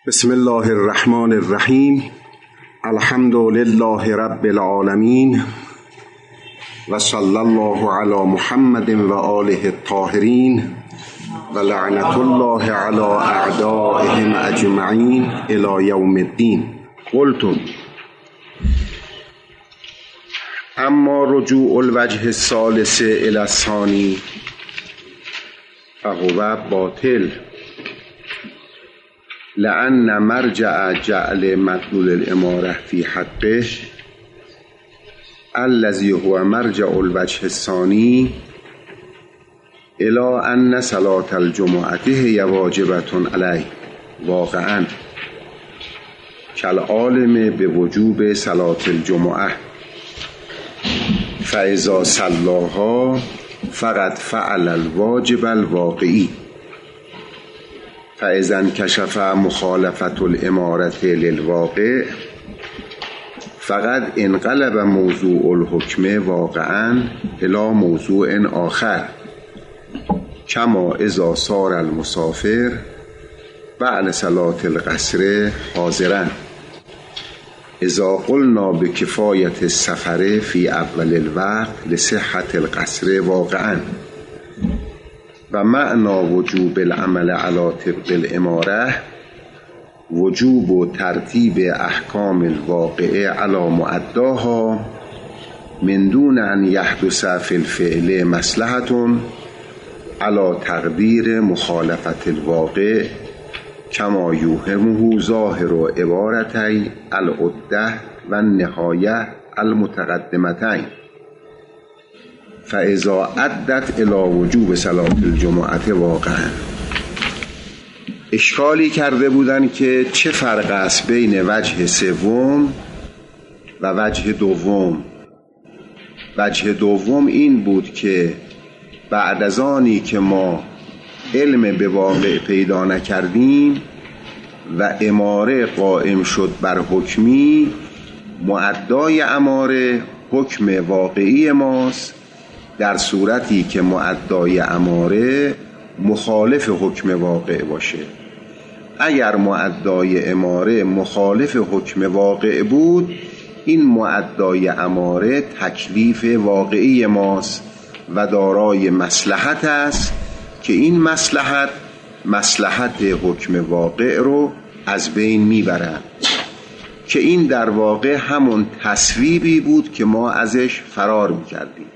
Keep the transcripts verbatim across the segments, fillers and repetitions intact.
بسم الله الرحمن الرحیم. الحمد لله رب العالمین و صلی الله علی محمد و آله الطاهرین و لعنت الله علی اعدائهم اجمعین الی یوم الدین. قلتم اما رجوع الوجه الثالث الی الثانی فهو باطل، لأن مرجع جعل مدلول الاماره فی حقه الذي هو مرجع الوجه الثانی الى ان صلاة الجمعة هي واجبة علیه واقعا کالعالم بوجوب صلاة الجمعة فاذا صلاها فقد فعل الواجب الواقعی فاذا انکشف مخالفة الامارة للواقع فقد انقلب موضوع الحکم واقعا الى موضوع آخر، کما اذا صار المسافر بعد صلاة القصر حاضرا اذا قلنا بکفایة السفر فی اول الوقت لصحة القصر واقعا. و معنی وجوب العمل علی طبق الاماره وجوب و ترتیب احکام الواقعه علی معداها من دون ان یحدث فی الفعل مصلحة علی تقدیر مخالفت الواقع کما یوهمه ظاهر و عبارتی العده و النهایه المتقدمتین فاذا عدت الى وجوب صلاة الجمعة واقعا. اشکالی کرده بودن که چه فرق است بین وجه سوم و وجه دوم. وجه دوم این بود که بعد از آنی که ما علم به واقع پیدا نکردیم و اماره قائم شد بر حکمی، معدای اماره حکم واقعی ماست در صورتی که معدای اماره مخالف حکم واقع باشه. اگر معدای اماره مخالف حکم واقع بود، این معدای اماره تکلیف واقعی ماست و دارای مصلحت است که این مصلحت مصلحت حکم واقع رو از بین میبرد، که این در واقع همون تصویبی بود که ما ازش فرار میکردیم.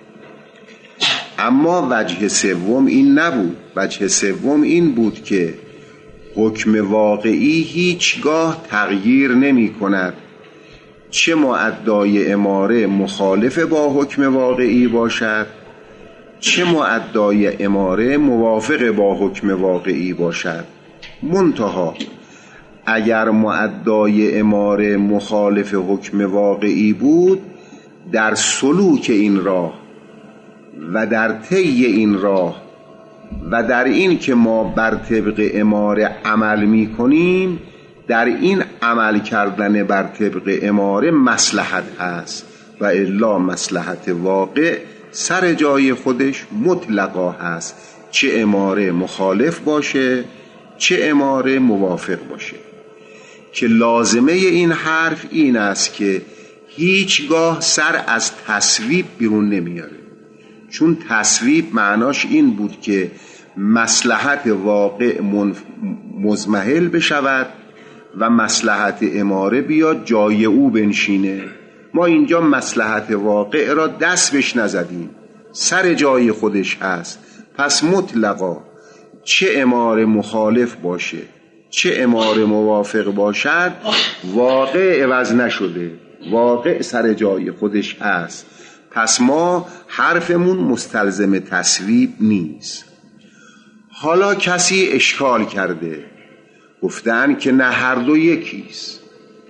اما وجه سوم این نبود. وجه سوم این بود که حکم واقعی هیچگاه تغییر نمی کند، چه معدای اماره مخالف با حکم واقعی باشد، چه معدای اماره موافق با حکم واقعی باشد. منتها اگر معدای اماره مخالف حکم واقعی بود، در سلوک این راه و در طی این راه و در این که ما بر طبق اماره عمل می کنیم، در این عمل کردن بر طبق اماره مصلحت هست و الا مصلحت واقع سر جای خودش مطلقا هست، چه اماره مخالف باشه چه اماره موافق باشه. که لازمه این حرف این است که هیچگاه سر از تصویب بیرون نمیاره، چون تصویب معناش این بود که مصلحت واقع مضمحل بشود و مصلحت اماره بیاد جای او بنشینه. ما اینجا مصلحت واقع را دست بهش نزدیم، سر جای خودش هست. پس مطلقا چه اماره مخالف باشه چه اماره موافق باشد، واقع عوض نشده، واقع سر جای خودش هست. پس ما حرفمون مستلزم تصویب نیست. حالا کسی اشکال کرده، گفتن که نه هر دو یکیست،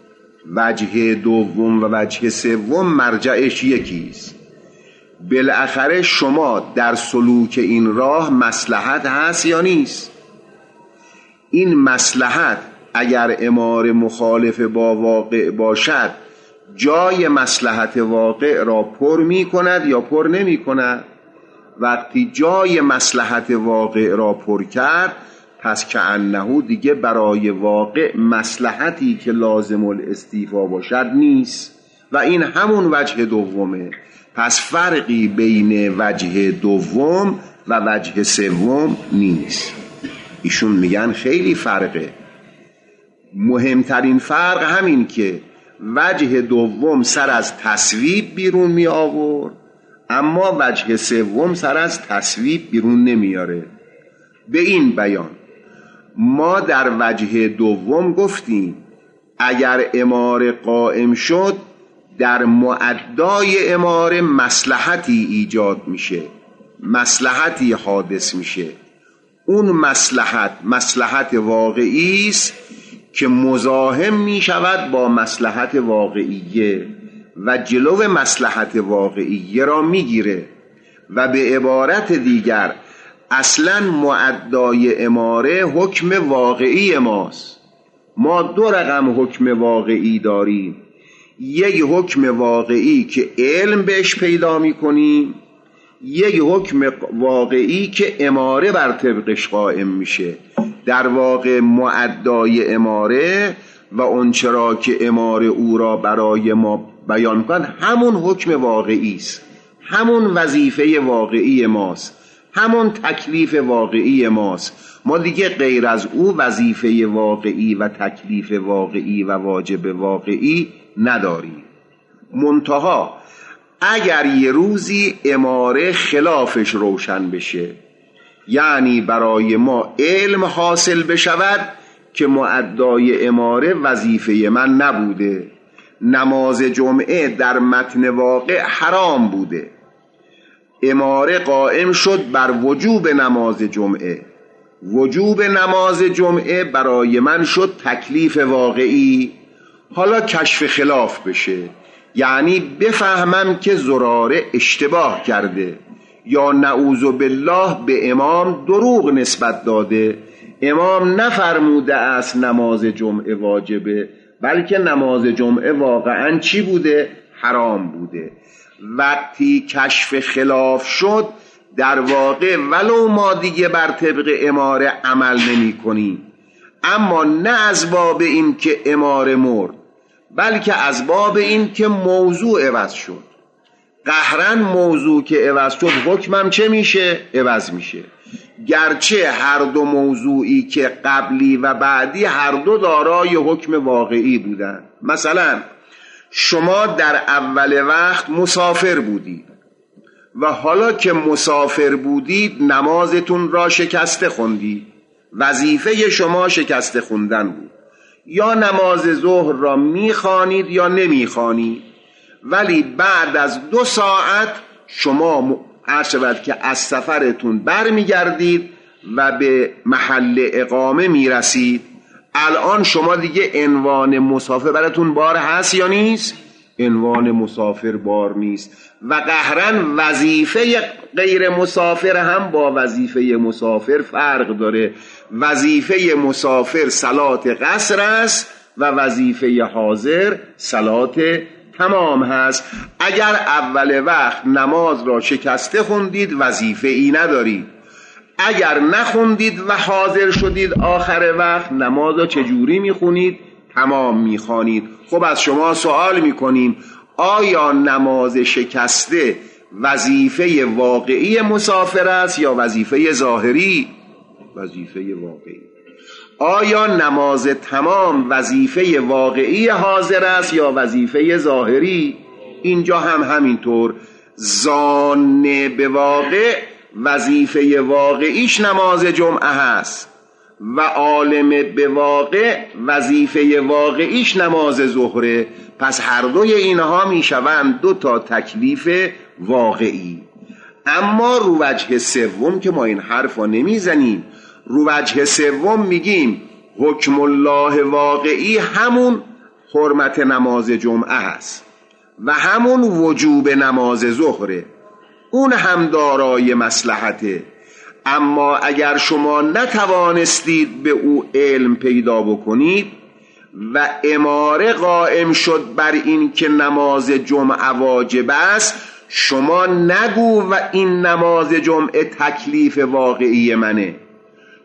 وجه دوم و وجه سوم مرجعش یکیست. بالاخره شما در سلوک این راه مصلحت هست یا نیست؟ این مصلحت اگر اماره مخالف با واقع باشد، جای مصلحت واقع را پر می کند یا پر نمی کند؟ وقتی جای مصلحت واقع را پر کرد، پس که انه دیگه برای واقع مصلحتی که لازم الاستیفا باشد نیست و این همون وجه دومه. پس فرقی بین وجه دوم و وجه سوم نیست. ایشون میگن خیلی فرقه. مهمترین فرق همین که وجه دوم سر از تصویب بیرون می آورد، اما وجه سوم سر از تصویب بیرون نمیاره. به این بیان ما در وجه دوم گفتیم اگر اماره قائم شد در معدای اماره مصلحتی ایجاد میشه، مصلحتی حادث میشه. اون مصلحت مصلحت واقعی است که مزاحم می شود با مصلحت واقعیه و جلو مصلحت واقعیه را می گیره و به عبارت دیگر اصلا معدای اماره حکم واقعی ماست. ما دو رقم حکم واقعی داریم، یک حکم واقعی که علم بهش پیدا می کنیم، یک حکم واقعی که اماره بر طبقش قائم میشه. در واقع معدای اماره و اونچرا که اماره او را برای ما بیان کند همون حکم واقعی است، همون وظیفه واقعی ماست، همون تکلیف واقعی ماست. ما دیگه غیر از او وظیفه واقعی و تکلیف واقعی و واجب واقعی نداریم. منتها اگر یه روزی اماره خلافش روشن بشه، یعنی برای ما علم حاصل بشود که معدای اماره وظیفه من نبوده، نماز جمعه در متن واقع حرام بوده، اماره قائم شد بر وجوب نماز جمعه، وجوب نماز جمعه برای من شد تکلیف واقعی. حالا کشف خلاف بشه، یعنی بفهمم که زراره اشتباه کرده یا نعوذ بالله به امام دروغ نسبت داده، امام نفرموده است نماز جمعه واجبه، بلکه نماز جمعه واقعا چی بوده؟ حرام بوده. وقتی کشف خلاف شد در واقع ولو ما دیگه بر طبق اماره عمل نمی کنیم، اما نه از باب این که اماره مرد، بلکه از باب این که موضوع عوض شد. قهرن موضوع که عوض شد حکمم چه میشه؟ عوض میشه. گرچه هر دو موضوعی که قبلی و بعدی هر دو دارای حکم واقعی بودن. مثلا شما در اول وقت مسافر بودید و حالا که مسافر بودید نمازتون را شکسته خوندید، وظیفه شما شکسته خوندن بود. یا نماز ظهر را میخوانید یا نمیخوانید، ولی بعد از دو ساعت شما هر شود که از سفرتون بر میگردید و به محل اقامه میرسید. الان شما دیگه عنوان مسافر براتون بار هست یا نیست؟ عنوان مسافر بار نیست و قهرن وظیفه غیر مسافر هم با وظیفه مسافر فرق داره. وظیفه مسافر صلات قصر است و وظیفه حاضر صلات تمام هست. اگر اول وقت نماز را شکسته خوندید وظیفه ای ندارید، اگر نخوندید و حاضر شدید آخر وقت نماز را چجوری میخونید؟ تمام میخوانید. خب از شما سوال میکنیم آیا نماز شکسته وظیفه واقعی مسافر است یا وظیفه ظاهری؟ وظیفه واقعی. آیا نماز تمام وظیفه واقعی حاضر است یا وظیفه ظاهری؟ اینجا هم همینطور. ظان به واقع وظیفه واقعیش نماز جمعه هست و عالم به واقع وظیفه واقعیش نماز ظهره. پس هر دوی اینها میشوند دو تا تکلیف واقعی. اما رو وجه سوم که ما این حرفا نمیزنیم، رو وجه سوم میگیم حکم الله واقعی همون حرمت نماز جمعه هست و همون وجوب نماز ظهره، اون هم دارای مصلحته. اما اگر شما نتوانستید به او علم پیدا بکنید و اماره قائم شد بر این که نماز جمعه واجب است، شما نگو و این نماز جمعه تکلیف واقعی منه.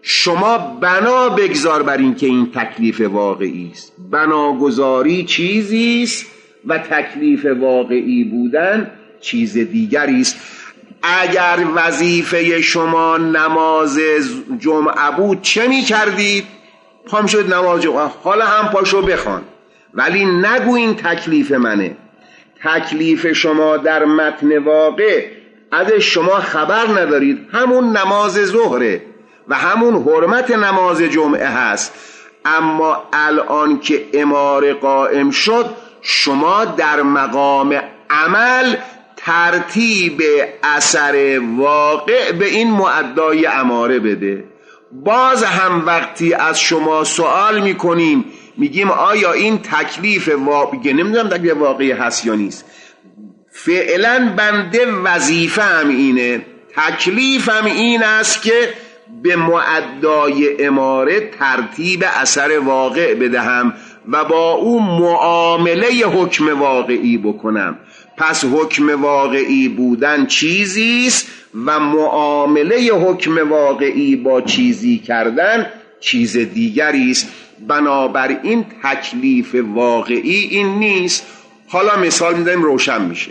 شما بنا بگذار بر این که این تکلیف واقعی است. بناگذاری چیزی است و تکلیف واقعی بودن چیز دیگری است. اگر وظیفه شما نماز جمعه بود چه می کردید؟ پام شد نماز جمعه، حالا هم پاشو بخوان، ولی نگو این تکلیف منه. تکلیف شما در متن واقع از شما خبر ندارید، همون نماز ظهره و همون حرمت نماز جمعه هست. اما الان که اماره قائم شد، شما در مقام عمل ترتیب اثر واقع به این مؤدای اماره بده. باز هم وقتی از شما سوال میکنیم میگیم آیا این تکلیف واقعی، نمیدونم تکلیف واقعی هست یا نیست، فعلا بنده وظیفه هم اینه، تکلیف هم این است که به مؤدای اماره ترتیب اثر واقع بدهم و با او معامله حکم واقعی بکنم. پس حکم واقعی بودن چیزی است و معامله حکم واقعی با چیزی کردن چیز دیگری است. بنابراین تکلیف واقعی این نیست. حالا مثال میدیم روشن میشه.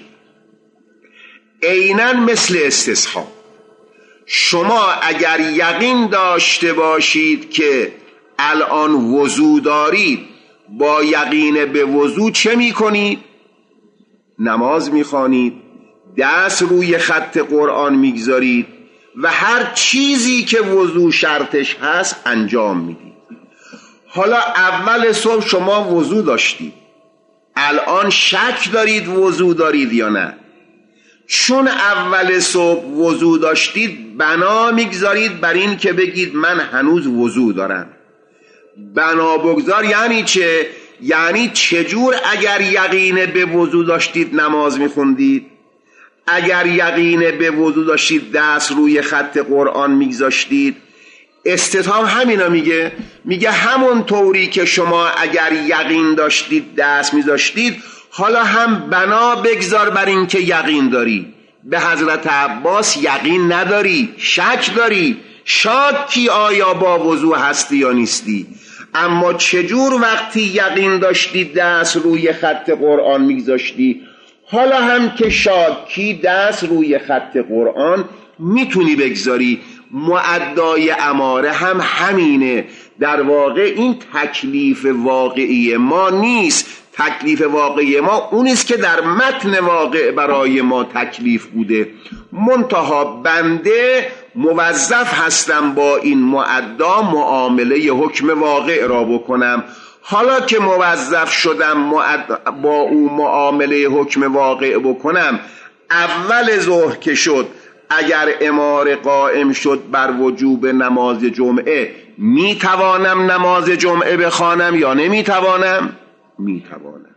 عیناً مثل استصحاب، شما اگر یقین داشته باشید که الان وضو دارید، با یقین به وضو چه میکنید؟ نماز میخوانید، دست روی خط قرآن میگذارید و هر چیزی که وضو شرطش هست انجام میدید. حالا اول صبح شما وضو داشتید، الان شک دارید وضو دارید یا نه؟ چون اول صبح وضو داشتید بنا میگذارید بر این که بگید من هنوز وضو دارم. بنا بگذار یعنی چه؟ یعنی چجور اگر یقین به وضو داشتید نماز میخوندید؟ اگر یقین به وضو داشتید دست روی خط قرآن میگذاشتید؟ استتام همینا میگه، میگه همون طوری که شما اگر یقین داشتید دست میذاشتید، حالا هم بنا بگذار بر این که یقین داری. به حضرت عباس یقین نداری، شک داری، شاکی آیا با وضو هستی یا نیستی. اما چجور وقتی یقین داشتی دست روی خط قرآن میگذاشتی، حالا هم که شاکی دست روی خط قرآن میتونی بگذاری. مؤدای اماره هم همینه. در واقع این تکلیف واقعی ما نیست. تکلیف واقعی ما اونیست که در متن واقع برای ما تکلیف بوده. منتها بنده موظف هستم با این مؤدا معامله حکم واقع را بکنم. حالا که موظف شدم با او معامله حکم واقع بکنم، اول ظهر که شد اگر اماره قائم شد بر وجوب نماز جمعه، می توانم نماز جمعه بخوانم یا نمی توانم؟ می توانم.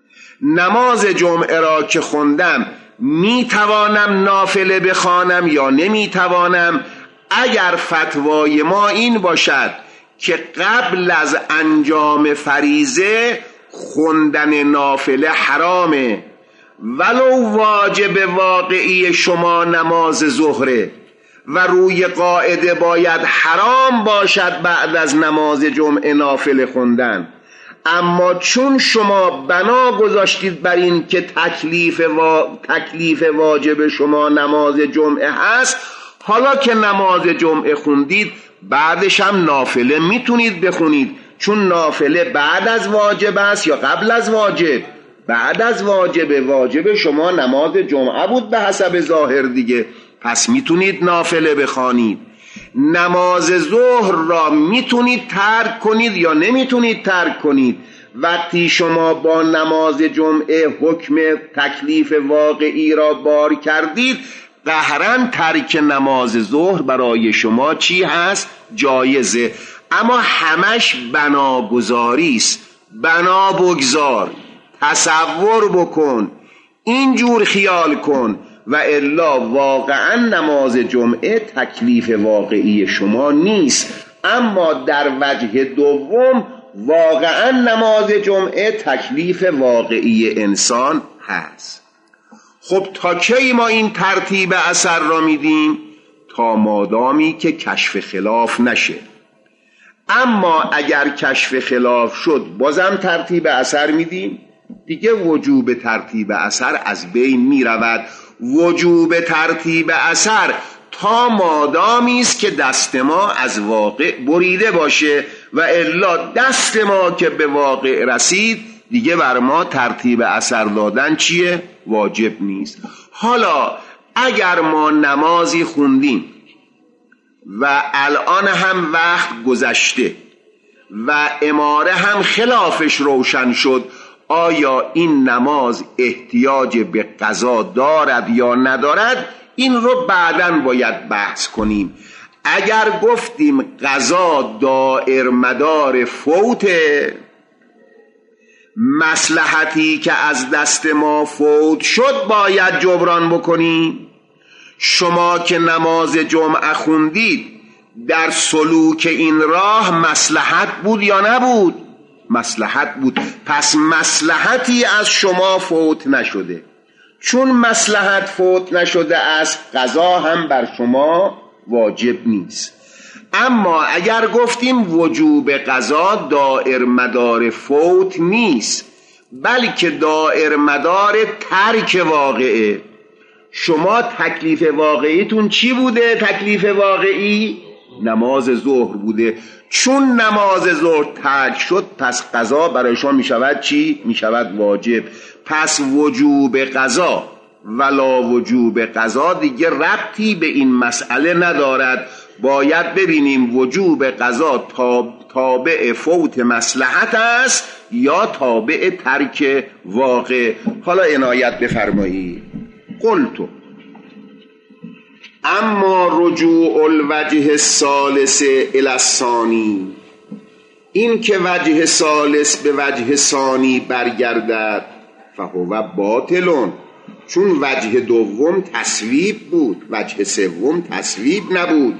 نماز جمعه را که خوندم می توانم نافله بخوانم یا نمی توانم؟ اگر فتوای ما این باشد که قبل از انجام فریضه خوندن نافله حرامه، ولو واجب واقعی شما نماز ظهره و روی قاعده باید حرام باشد بعد از نماز جمعه نافله خوندن، اما چون شما بنا گذاشتید بر این که تکلیف, وا... تکلیف واجب شما نماز جمعه هست، حالا که نماز جمعه خوندید بعدش هم نافله میتونید بخونید، چون نافله بعد از واجب است یا قبل از واجب؟ بعد از واجب. واجب شما نماز جمعه بود به حسب ظاهر دیگه، پس میتونید نافله بخوانید. نماز ظهر را میتونید ترک کنید یا نمیتونید ترک کنید. وقتی شما با نماز جمعه حکم تکلیف واقعی را بار کردید، قهرن ترک نماز ظهر برای شما چی هست؟ جایزه. اما همش بناگذاری است. بنا بگذار، تصور بکن، اینجور خیال کن، و الا واقعا نماز جمعه تکلیف واقعی شما نیست. اما در وجه دوم واقعا نماز جمعه تکلیف واقعی انسان هست. خب تا کی ما این ترتیب اثر را میدیم؟ تا مادامی که کشف خلاف نشه. اما اگر کشف خلاف شد بازم ترتیب اثر میدیم، دیگه وجوب ترتیب اثر از بین میرود. وجوب ترتیب اثر تا مادامی است که دست ما از واقع بریده باشه و الا دست ما که به واقع رسید دیگه بر ما ترتیب اثر دادن چیه؟ واجب نیست. حالا اگر ما نمازی خوندیم و الان هم وقت گذشته و اماره هم خلافش روشن شد، آیا این نماز احتیاج به قضا دارد یا ندارد؟ این رو بعداً باید بحث کنیم. اگر گفتیم قضا دائر مدار فوت، مصلحتی که از دست ما فوت شد باید جبران بکنیم. شما که نماز جمعه خوندید در سلوک این راه مصلحت بود یا نبود؟ مصلحت بود. پس مصلحتی از شما فوت نشده. چون مصلحت فوت نشده است قضا هم بر شما واجب نیست. اما اگر گفتیم وجوب قضا دائر مدار فوت نیست بلکه دائر مدار ترک واقعه، شما تکلیف واقعیتون چی بوده؟ تکلیف واقعی نماز ظهر بوده. چون نماز ظهر ترک شد پس قضا برای شما می شود چی؟ می شود واجب. پس وجوب قضا ولا وجوب قضا دیگه ربطی به این مسئله ندارد. باید ببینیم وجوب قضا تابع فوت مصلحت است یا تابع ترک واقع. حالا عنایت بفرمایید. قلتو اما رجوع الوجه الثالث الی الثانی، این که وجه ثالث به وجه ثانی برگردد فهو باطلون، چون وجه دوم تصویب بود وجه سوم تصویب نبود.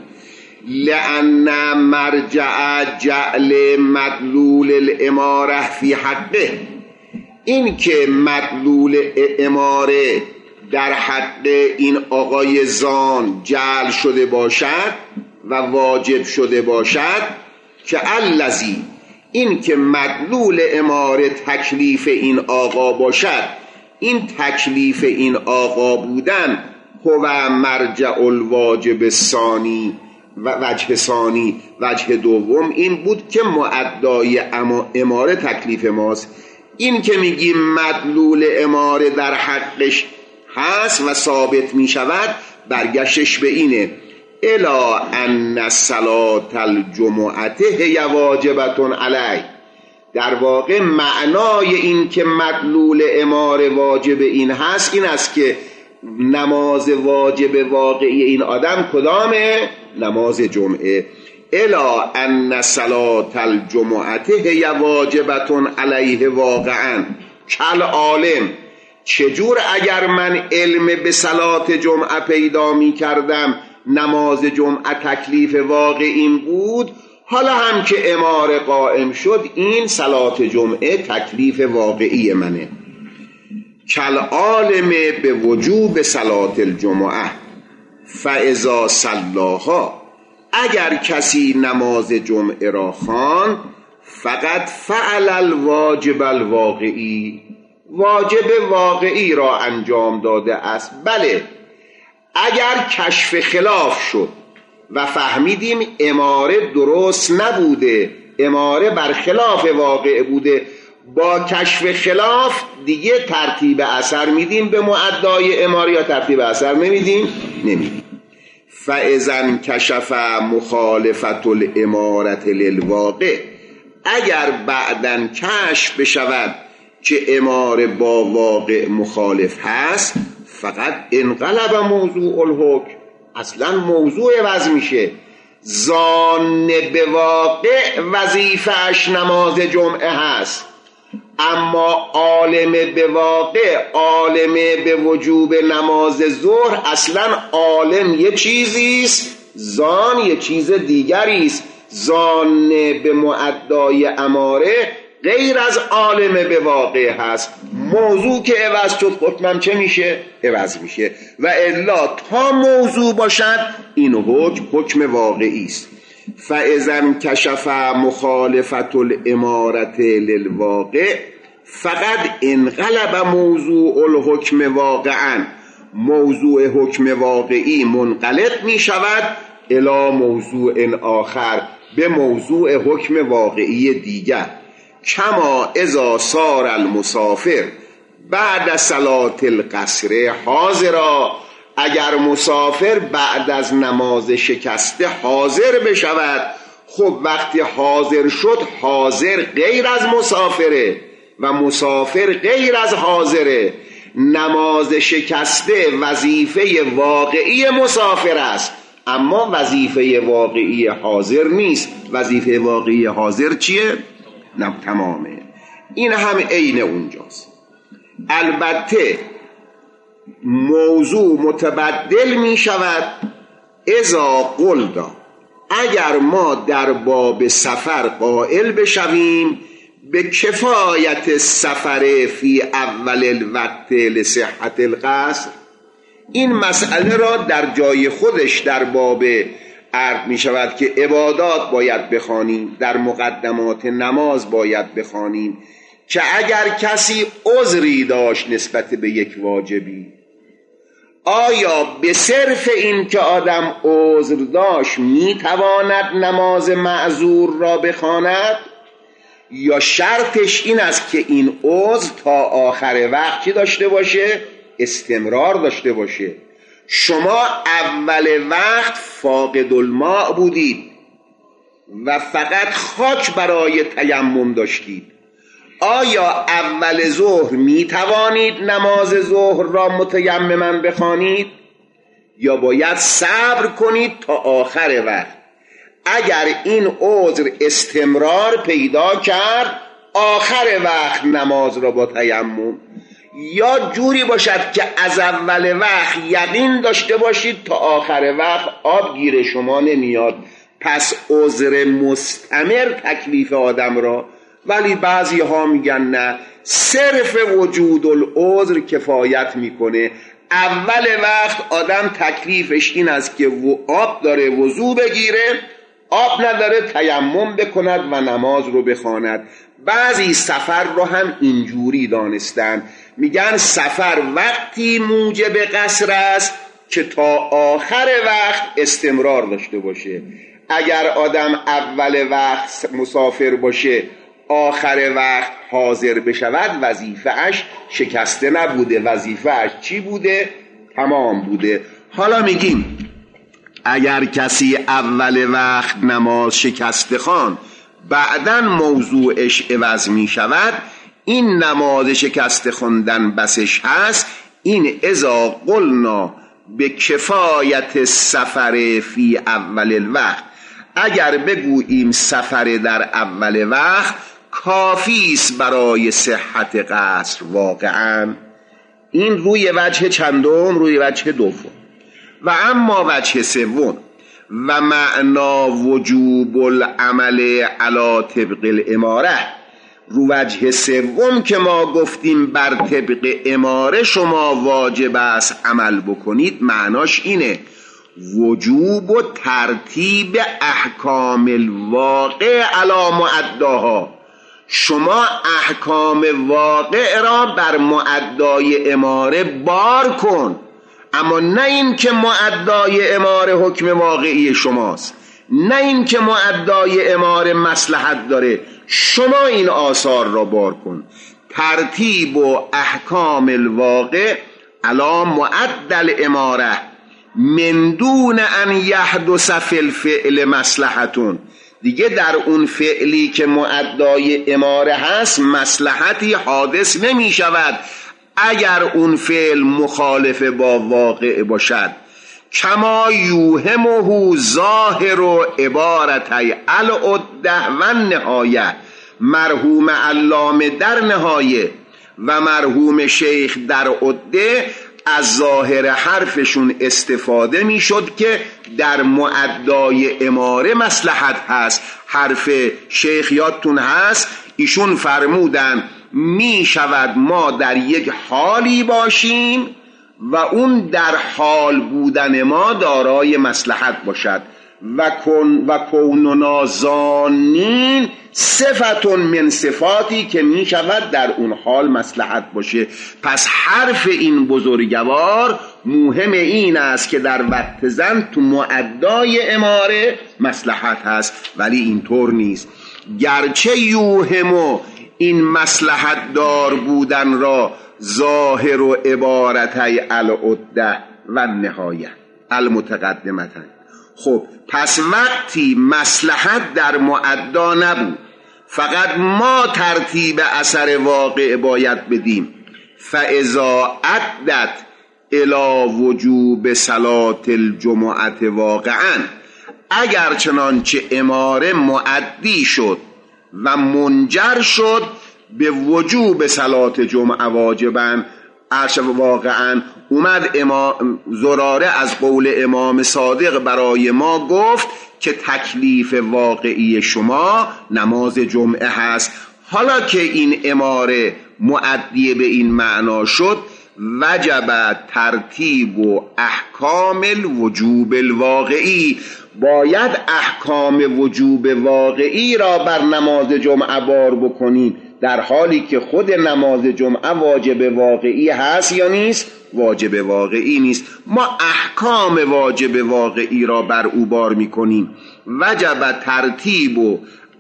لأن مرجع جعل مدلول الاماره فی حقه، این که مدلول اماره در حق این آقای زان جعل شده باشد و واجب شده باشد که الذی، این که مدلول اماره تکلیف این آقا باشد، این تکلیف این آقا بودن هو مرجع الواجب ثانی و وجه ثانی، وجه دوم این بود که مؤدای اماره تکلیف ماست. این که میگیم مدلول اماره در حقش هست و ثابت میشود برگشتش به اینه الا ان صلات الجمعه هی واجبتون علی. در واقع معنای این که مدلول اماره واجب این هست این است که نماز واجب واقعی این آدم کدامه؟ نماز جمعه. الا ان صلات الجمعه هی واجبتون علیه واقعا کل عالم. چجور اگر من علم به صلات جمعه پیدا می کردم نماز جمعه تکلیف واقعیم بود، حالا هم که اماره قائم شد این صلات جمعه تکلیف واقعی منه. کل عالم به وجوب صلات الجمعه فاذا صلاها، اگر کسی نماز جمعه را خواند فقط فعل الواجب الواقعی، واجب واقعی را انجام داده است. بله اگر کشف خلاف شد و فهمیدیم اماره درست نبوده، اماره برخلاف واقع بوده، با کشف خلاف دیگه ترتیب اثر میدیم به مؤدای اماره یا ترتیب اثر نمیدیم؟ نمیدیم. فاذا کشف مخالفت الاماره للواقع، اگر بعداً کشف بشود که اماره با واقع مخالف هست فقط انقلب موضوع الحکم، اصلا موضوع وضع میشه. ظان به واقع وظیفه‌اش نماز جمعه هست، اما عالم به واقع، عالم به وجوب نماز ظهر، اصلا عالم یه چیزیست، ظان یه چیز دیگریست. ظان به مؤدای اماره غیر از عالم به واقع هست، موضوع که عوض شد حکمم چه میشه؟ عوض میشه. و الا تا موضوع باشد این حکم حکم واقعی است. فاذا کشف مخالفت الامارت للواقع فقط انقلب موضوع الحکم واقعا، موضوع حکم واقعی منقلب می شود الی موضوع آخر، به موضوع حکم واقعی دیگر. کما اذا صار المسافر بعد صلاة القصر حاضرا، اگر مسافر بعد از نماز شکسته حاضر بشود، خب وقتی حاضر شد حاضر غیر از مسافره و مسافر غیر از حاضره. نماز شکسته وظیفه واقعی مسافر است، اما وظیفه واقعی حاضر نیست. وظیفه واقعی حاضر چیه؟ نه تمامه. این هم عین اونجاست. البته موضوع متبدل می شود اذا قلنا، اگر ما در باب سفر قائل بشویم به کفایت سفر فی اول الوقت لصحت القصر. این مسئله را در جای خودش در باب عرض می شود که عبادات باید بخوانیم، در مقدمات نماز باید بخوانیم که اگر کسی عذری داشت نسبت به یک واجبی، آیا به صرف این که آدم عذر داشت می تواند نماز معذور را بخواند، یا شرطش این است که این عذر تا آخر وقت چی داشته باشه؟ استمرار داشته باشه. شما اول وقت فاقد الماء بودید و فقط خاک برای تیمم داشتید، آیا اول ظهر می توانید نماز ظهر را متیمما بخوانید یا باید صبر کنید تا آخر وقت؟ اگر این عذر استمرار پیدا کرد آخر وقت نماز را با تیمم، یا جوری باشد که از اول وقت یقین داشته باشید تا آخر وقت آب گیر شما نمیاد، پس عذر مستمر تکلیف آدم را. ولی بعضی ها میگن نه، صرف وجود العذر کفایت میکنه. اول وقت آدم تکلیفش این است که آب داره وضو بگیره، آب نداره تیمم بکند و نماز رو بخواند. بعضی سفر رو هم اینجوری دانستن، میگن سفر وقتی موجب قصر است که تا آخر وقت استمرار داشته باشه. اگر آدم اول وقت مسافر باشه آخر وقت حاضر بشود وظیفه‌اش شکسته نبوده، وظیفه‌اش چی بوده؟ تمام بوده. حالا میگیم اگر کسی اول وقت نماز شکسته خوان بعدن موضوعش عوض می شود، این نماز شکسته خوندن بسش هست. این اذا قلنا به کفایت سفر فی اول الوقت، اگر بگوییم سفر در اول وقت کافی است برای صحت قصر واقعا. این روی وجه چندم؟ روی وجه دوم. و اما وجه سوم و معنا وجوب العمل علی طبق الاماره، رو وجه سوم که ما گفتیم بر طبق اماره شما واجب است عمل بکنید، معناش اینه وجوب و ترتیب احکام الواقع علی معداها. شما احکام واقع را بر معدای اماره بار کن، اما نه این که معدای اماره حکم واقعی شماست، نه این که معدای اماره مصلحت داره. شما این آثار را بار کن. ترتیب و احکام الواقع علی معدل اماره من دون ان یحدث فی الفعل مصلحتون. دیگه در اون فعلی که معدای اماره هست مصلحتی حادث نمی شود اگر اون فعل مخالف با واقع باشد. کما یوهمه ظاهر و عبارتی العده و نهایه، مرحوم علامه در نهایه و مرحوم شیخ در عده از ظاهر حرفشون استفاده می شد که در معدای اماره مصلحت هست. حرف شیخ یادتون هست، ایشون فرمودن می شود ما در یک حالی باشیم و اون در حال بودن ما دارای مصلحت باشد و کن و کوننا ظانین صفتون من صفاتی که می شود در اون حال مصلحت باشه. پس حرف این بزرگوار مهم این است که در وقت زن تو معدای اماره مصلحت هست، ولی اینطور نیست. گرچه یوهمو این مصلحت دار بودن را ظاهر و عبارتی العده و نهایه المتقدمتن. خب پس وقتی مصلحت در معدا نبود، فقط ما ترتیب اثر واقع باید بدیم. فاذا عدت الی وجوب صلات الجمعه واقعا، اگر چنانچه اماره معدی شد و منجر شد به وجوب صلات جمعه واجبا، عرش واقعا اومد امام زراره از قول امام صادق برای ما گفت که تکلیف واقعی شما نماز جمعه هست. حالا که این اماره مؤدی به این معنا شد، وجب ترتیب و احکام الوجوب الواقعی، باید احکام وجوب واقعی را بر نماز جمعه بار بکنیم، در حالی که خود نماز جمعه واجب واقعی هست یا نیست؟ واجب واقعی نیست. ما احکام واجب واقعی را بر او بار میکنیم. وجب ترتیب و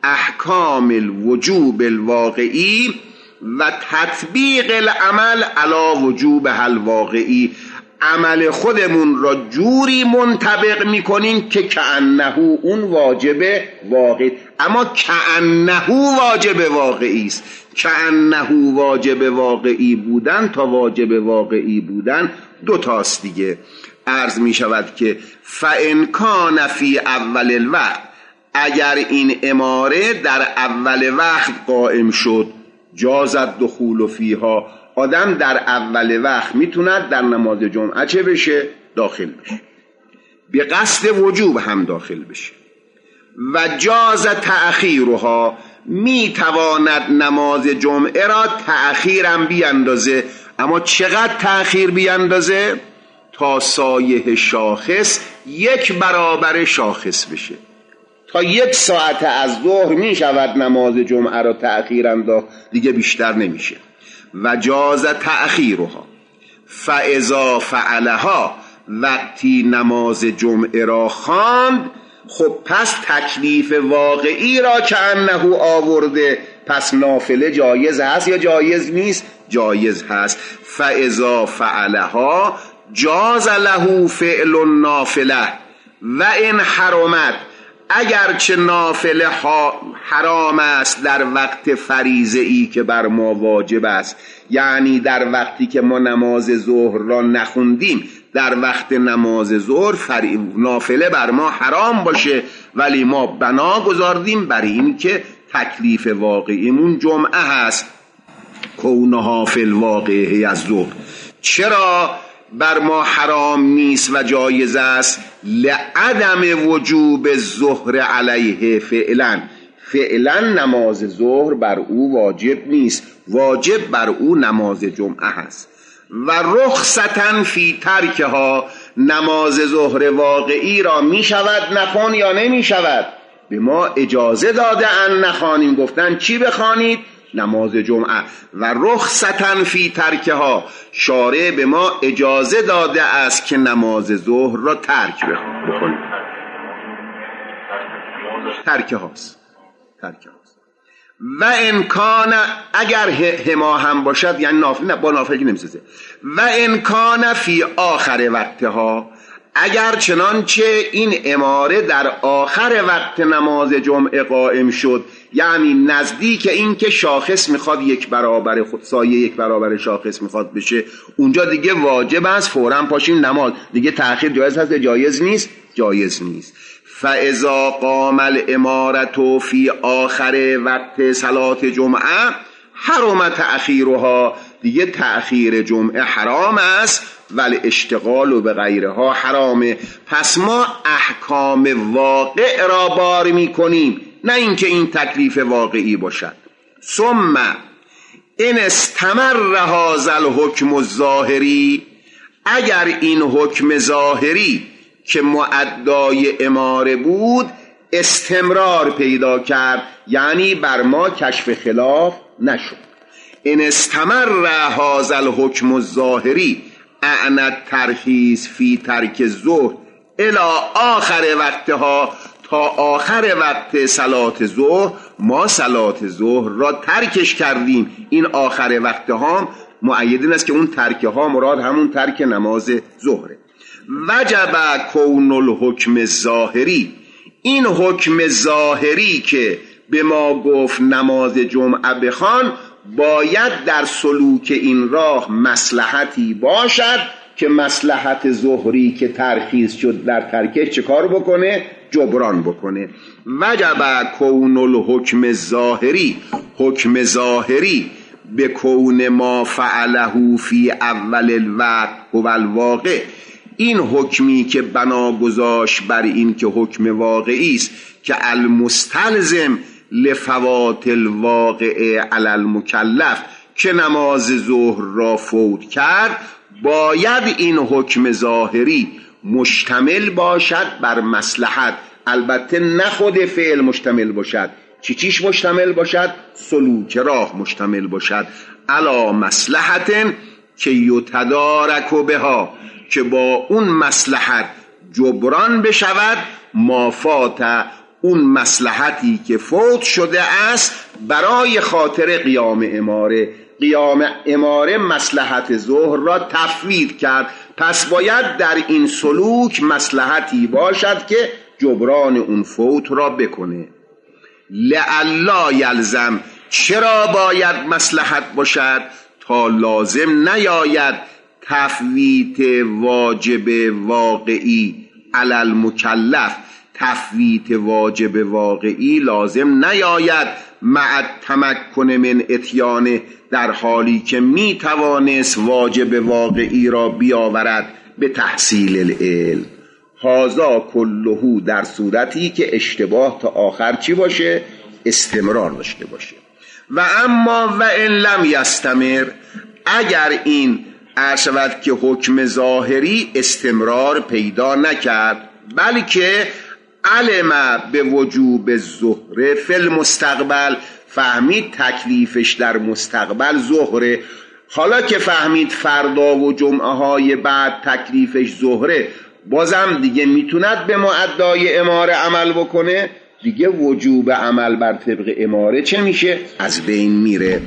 احکام الوجوب الواقعی و تطبیق العمل علی وجوب الواقعی، عمل خودمون را جوری منطبق میکنیم که کأنه اون واجب واقعی، اما کأنه واجب واقعی است. کأنه واجب واقعی بودن تا واجب واقعی بودن دو تاست دیگه. عرض می شود که فإن کان فی اول الوقت، اگر این اماره در اول وقت قائم شد، جازت دخول فیها، آدم در اول وقت میتوند در نماز جمعه چه بشه؟ داخل بشه، به قصد وجوب هم داخل بشه. و جاز تأخیرها، میتواند نماز جمعه را تأخیرم بیندازه، اما چقدر تأخیر بیندازه؟ تا سایه شاخص یک برابر شاخص بشه. تا یک ساعت از ظهر می شود نماز جمعه را تأخیر انداخت، دیگه بیشتر نمیشه. و جاز تأخیرها فاذا فعلها، وقتی نماز جمعه را خواند، خب پس تکلیف واقعی را که انه آورده، پس نافله جایز هست یا جایز نیست؟ جایز هست. فاذا فعلها جاز له فعل النافله و ان حرمت، اگر چه نافله حرام است در وقت فریضه ای که بر ما واجب است، یعنی در وقتی که ما نماز ظهر را نخوندیم، در وقت نماز ظهر فری... نافله بر ما حرام باشه، ولی ما بنا گذاردیم بر این که تکلیف واقعیمون جمعه هست. کونها فی الواقعه از ظهر، چرا بر ما حرام نیست و جایز است؟ لعدم وجوب الظهر علیه فعلا، فعلا نماز ظهر بر او واجب نیست، واجب بر او نماز جمعه هست. و رخصتن فی ترکها، نماز ظهر واقعی را می شود نخوان یا نمی شود؟ به ما اجازه داده ان نخوانیم، گفتن چی بخوانید؟ نماز جمعه. و رخصتن فی ترکها، شارع به ما اجازه داده است که نماز ظهر را ترک بکنیم. ترک هاست ترک هاست. و امکان، اگر هما هم باشد، یعنی نافل، نه با نافل که نمیسازه. و امکان فی آخر وقتها، اگر چنانچه این اماره در آخر وقت نماز جمعه قائم شد، یعنی نزدیک این که شاخص میخواد یک برابر خود، سایه یک برابر شاخص میخواد بشه، اونجا دیگه واجب است فوراً پاشین نماز، دیگه تأخیر جایز هست جایز نیست؟ جایز نیست. فاذا قام الامارة فی آخر وقت صلات جمعه حرم تأخیرها، دیگه تأخیر جمعه حرام است، ولی اشتغال به غیرها حرامه. پس ما احکام واقع را بار می کنیم، نه اینکه این تکلیف واقعی باشد. ثم ان استمر هذا الحکم الظاهری، اگر این حکم ظاهری که مؤدای اماره بود استمرار پیدا کرد، یعنی بر ما کشف خلاف نشد. ان استمر هذا الحکم الظاهری اعنى الترخیص فی ترک الظهر الی آخر وقتها، تا آخر وقت صلات ظهر ما صلات ظهر را ترکش کردیم. این آخر وقتها مؤید است که اون ترک ها مراد همون ترک نماز ظهره. وجب کون الحکم الظاهری، این حکم ظاهری که به ما گفت نماز جمعه بخوان، باید در سلوک این راه مصلحتی باشد که مصلحت ظهری که ترخیص شد در ترکش چه کار بکنه؟ جبران بکنه. وجب کون الحکم الظاهری، حکم ظاهری به کون ما فعله فی اول الوقت هو الواقع، این حکمی که بنا گذاشت بر این که حکم واقعی است که المستلزم لفوات الواقع علی المکلف، که نماز ظهر را فوت کرد، باید این حکم ظاهری مشتمل باشد بر مصلحت. البته نه خود فعل مشتمل باشد، چی چیش مشتمل باشد؟ سلوک راه مشتمل باشد. علی مصلحت که یتدارک بها، که با اون مصلحت جبران بشود ما فات، اون مصلحتی که فوت شده است برای خاطر قیام اماره. قیام اماره مصلحت ظهر را تفویض کرد، پس باید در این سلوک مصلحتی باشد که جبران اون فوت را بکنه. لعلا یلزم، چرا باید مصلحت باشد؟ تا لازم نیاید تفویت واجب واقعی علی المکلف، تفویت واجب واقعی لازم نیاید مع تمکن من اتیانه، در حالی که می توانست واجب واقعی را بیاورد به تحصیل العلم. هازا کلهو، در صورتی که اشتباه تا آخر چی باشه؟ استمرار داشته باشه. و اما و ان لم یستمر، اگر این ارشود که حکم ظاهری استمرار پیدا نکرد، بلکه علم به وجوب الظهر فی المستقبل، فهمید تکلیفش در مستقبل ظهره، حالا که فهمید فردا و جمعه های بعد تکلیفش ظهره، بازم دیگه میتوند به معدای اماره عمل بکنه، دیگه وجوب عمل بر طبق اماره چه میشه؟ از بین میره.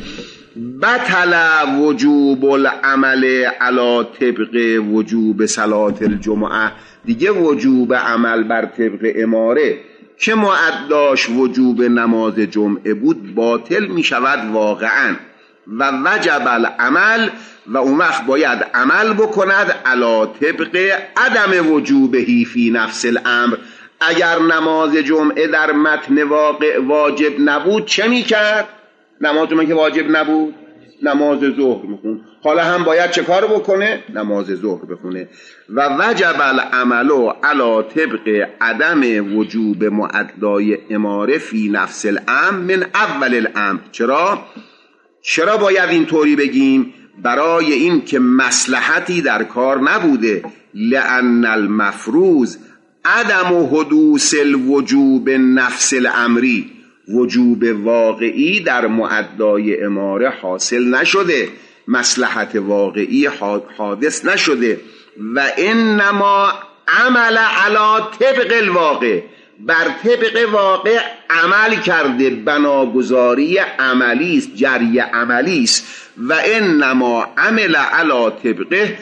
بطل وجوب العمل علی طبق وجوب صلات الجمعه، دیگه وجوب عمل بر طبق اماره که معداش وجوب نماز جمعه بود باطل می شود واقعا. و وجب العمل، و اون وقت باید عمل بکند علی طبق عدم وجوبهی فی نفس الامر. اگر نماز جمعه در متن واقع واجب نبود چه می کرد؟ نماز جمعه که واجب نبود نماز ظهر میخون، حالا هم باید چه کار بکنه؟ نماز ظهر بخونه. و وجب العمل علی طبق عدم وجوب معدای اماره فی نفس الامر من اول الامر. چرا؟ چرا باید اینطوری بگیم؟ برای این که مصلحتی در کار نبوده. لأن المفروض عدم حدوث الوجوب نفس الامری، وجوب واقعی در معدای اماره حاصل نشده، مصلحت واقعی حادث نشده. و انما عمل علی طبق الواقع، بر طبق واقع عمل کرده، بناگذاری عملی است، جری عملی است. و انما عمل علی طبقه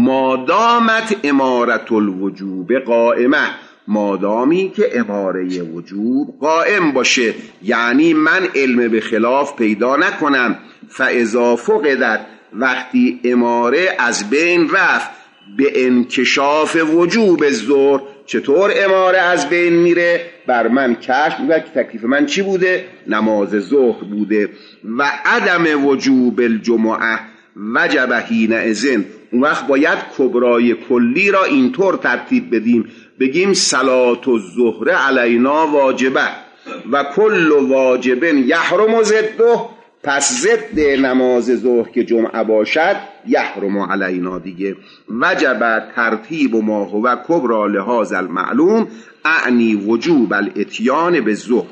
مادامت امارت الوجوب قائمه، مادامی که اماره وجوب قائم باشه، یعنی من علم به خلاف پیدا نکنم. فاذا فقدت، وقتی اماره از بین رفت، به انکشاف وجوب الظهر. چطور اماره از بین میره؟ بر من کشف میشه که تکلیف من چی بوده؟ نماز ظهر بوده. و عدم وجوب الجمعه وجب حینئذ، اون وقت باید کبرای کلی را اینطور ترتیب بدیم، بگیم صلات الظهر علینا واجبه و کل واجب یحرم ضده پس ضد نماز ظهر که جمعه باشد یحرم علینا دیگه. وجب ترتیب ما هو کبرا لهذا المعلوم اعنی وجوب الاتیان بالظهر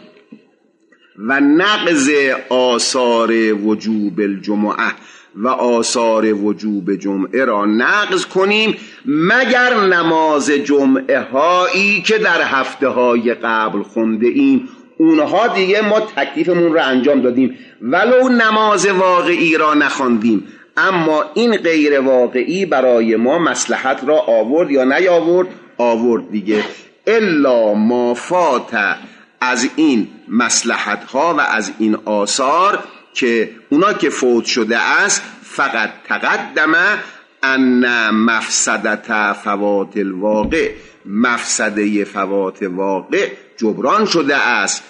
و نقض آثار وجوب الجمعه و آثار وجوب جمعه را نقض کنیم، مگر نماز جمعه هایی که در هفته های قبل خونده ایم، اونها دیگه ما تکلیفمون را انجام دادیم ولو نماز واقعی را نخواندیم، اما این غیر واقعی برای ما مصلحت را آورد یا نیاورد؟ آورد دیگه. الا ما فات، از این مصلحت ها و از این آثار که اونا که فوت شده است، فقط تقدم ان مفسدت فوات الواقع، مفسده فوات واقع جبران شده است،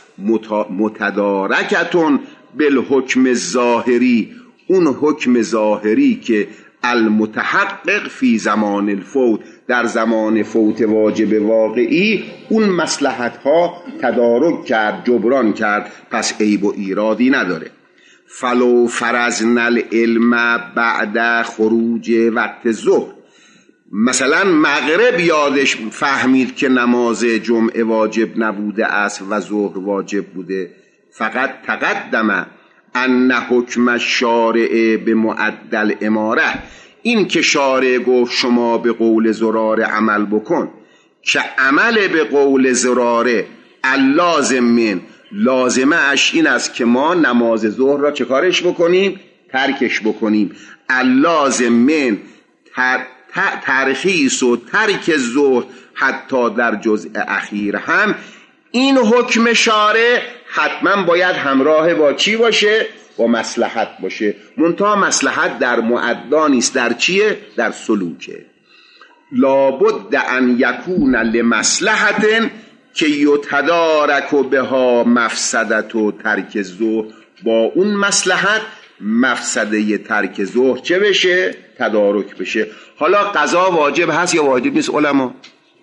متدارکتون بالحکم الظاهری، اون حکم ظاهری که المتحقق فی زمان الفوت، در زمان فوت واجب واقعی اون مصلحت ها تدارک کرد، جبران کرد، پس عیب و ایرادی نداره. فلو فرضنا العلم بعد خروج وقت ظهر، مثلا مغرب یادش فهمید که نماز جمعه واجب نبوده است و ظهر واجب بوده، فقط تقدم ان حکم الشارع به معدل اماره، این که شارع گفت شما به قول زراره عمل بکن، که عمل به قول زراره اللازم من، لازمه اش این است که ما نماز ظهر را چه کارش بکنیم؟ ترکش بکنیم. اللازم من تر ترخیص و ترک ظهر حتی در جزء اخیر هم، این حکم شارع حتما باید همراه با چی باشه؟ با مصلحت باشه. منتها مصلحت در معدا نیست، در چیه؟ در سلوکه. لابد ان یکون لمصلحت که یتدارک بها مفسدت و ترک ظهر، با اون مصلحت مفسده ترک ظهر چه بشه؟ تدارک بشه. حالا قضا واجب هست یا واجب نیست علما؟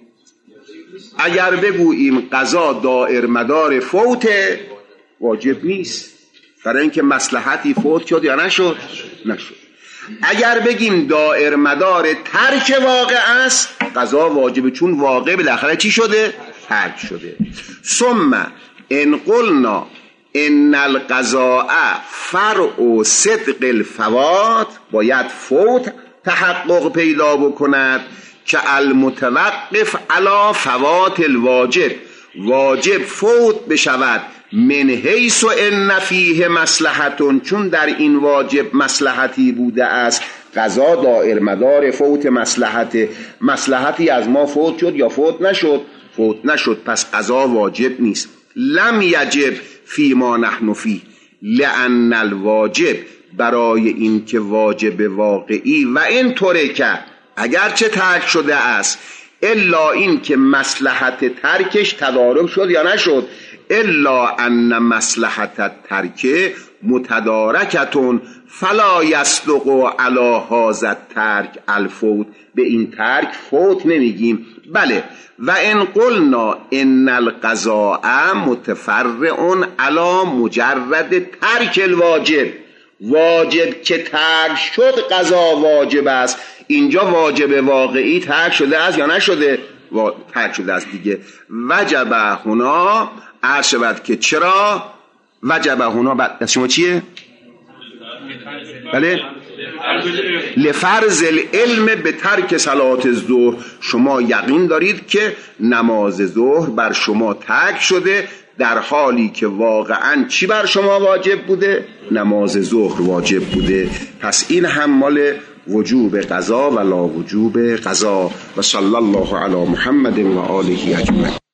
اگر بگوییم قضا دائر مدار فوت، واجب نیست، برای اینکه مصلحتی فوت شد یا نشد؟ نشد. اگر بگیم دائر مدار ترک واقع است، قضا واجب، چون واقع بالاخره چی شده؟ ترک شده. ثم ان قلنا ان القضاء فرع صدق الفوات، باید فوت تحقق پیدا بکند که المتوقف علی فوات الواجب، واجب فوت بشود من حیث ان فیه مصلحتون، چون در این واجب مصلحتی بوده است. قضا دائر مدار فوت مصلحت، مصلحتی از ما فوت شد یا فوت نشد؟ فوت نشد، پس قضا واجب نیست. لم یجب فی ما نحن فیه لأن الواجب، برای این که واجب واقعی و این ترکه اگرچه ترک شده است، الا این که مصلحت ترکش تدارک شد یا نشد، الا ان مصلحت ترک متدارکتون فلا یصدق علی هذا ترک الفوت، به این ترک فوت نمیگیم. بله، و ان قلنا ان القضاء متفرع علی مجرد ترک الواجب، واجب که ترک شد قضا واجب است، اینجا واجب واقعی ترک شده است یا نشده؟ ترک شده است دیگه. وجب هنا عرض شود که چرا وجب هنا بعد شما چیه؟ بله، لفرض العلم به ترک صلات الظهر، شما یقین دارید که نماز ظهر بر شما ترک شده، در حالی که واقعا چی بر شما واجب بوده؟ نماز ظهر واجب بوده. پس این هم مال وجوب قضا و لا وجوب قضا. و صلی الله علی محمد و آله اجمعین.